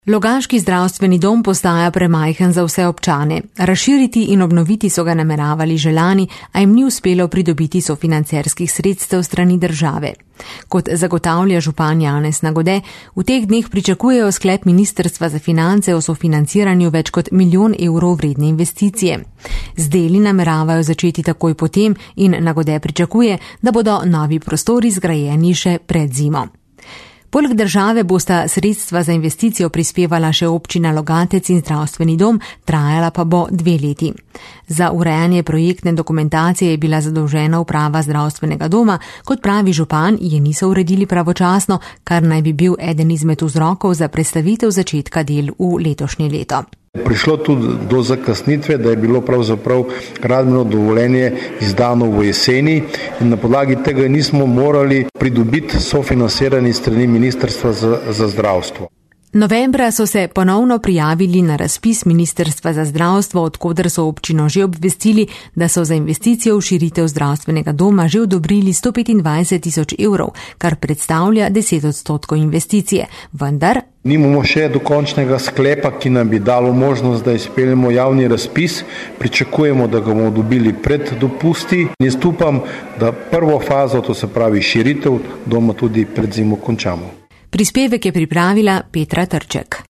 Logaški zdravstveni dom postaja premajhen za vse občane. Razširiti in obnoviti so ga nameravali že lani, a jim ni uspelo pridobiti sofinancerskih sredstev strani države. Kot zagotavlja župan Janez Nagode, v teh dneh pričakujejo sklep Ministrstva za finance o sofinanciranju več kot 1 milijon evrov vredne investicije. Z deli nameravajo začeti takoj potem in Nagode pričakuje, da bodo novi prostori zgrajeni še pred zimo. Poleg države bosta sredstva za investicijo prispevala še občina Logatec in zdravstveni dom, trajala pa bo 2 leti. Za urejanje projektne dokumentacije je bila zadolžena uprava zdravstvenega doma, kot pravi župan, je niso uredili pravočasno, kar naj bi bil eden izmed vzrokov za prestavitev začetka del v letošnje leto. Prišlo tudi do zakasnitve, da je bilo pravzaprav gradbeno dovoljenje izdano v jeseni in na podlagi tega nismo morali pridobiti sofinanciranje strani Ministrstva za zdravstvo. Novembra so se ponovno prijavili na razpis Ministrstva za zdravstvo, odkoder so občino že obvestili, da so za investicijo v širitev zdravstvenega doma že odobrili 125 000 evrov, kar predstavlja 10% investicije. Vendar nimamo še dokončnega sklepa, ki nam bi dalo možnost, da izpeljemo javni razpis. Pričakujemo, da ga bomo dobili pred dopusti. Jaz upam, da prvo fazo, to se pravi širitev doma, tudi pred zimo končamo. Prispevek je pripravila Petra Trček.